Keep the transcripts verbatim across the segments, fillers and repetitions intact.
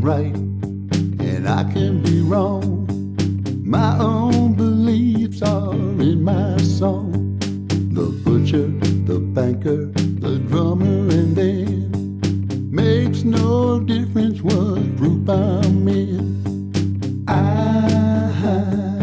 right and I can be wrong. My own beliefs are in my song. The butcher, the banker, the drummer, and then makes no difference what group I'm in. I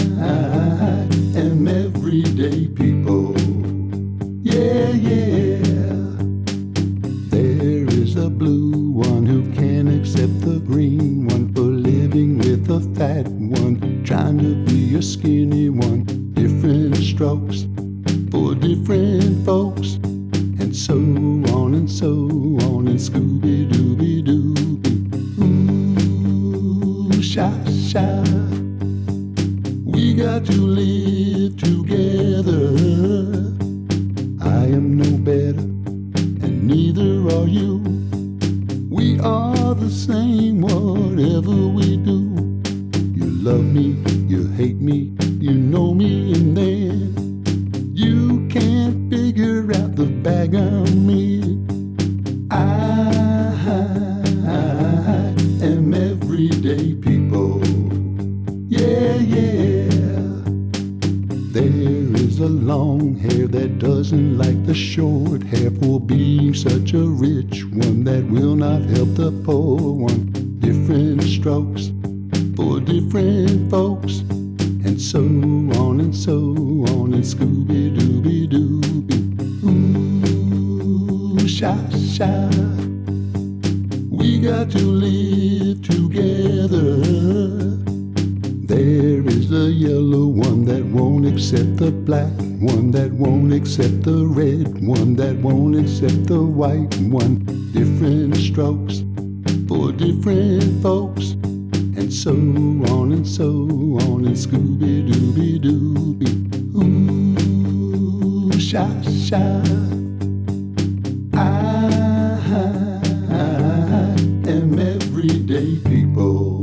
am everyday people. Yeah, yeah. There is a blue one who can't accept the green one, for living with a fat one, trying to be a skinny one. Different strokes for different folks, and so on and so on, and Scooby-Dooby-Dooby. Ooh, sha, sha. We got to live together. I am no better, and neither are you. We are the same, whatever we do. You love me, you hate me, you know me, and then you can't figure out the bag I'm in. I am everyday people. Yeah, yeah. There is a long hair that doesn't like the short hair, for being such a rich one that will not help the poor one. Different strokes for different folks, and so on and so on, and Scooby-Dooby-Dooby. Ooh, sha, sha. We got to live together. There is a yellow one that won't accept the black one, that won't accept the red one, that won't accept the white one. Different strokes for different folks, and so on and so on, and Scooby-Dooby-Dooby. Ooh, sha, sha. I am everyday people.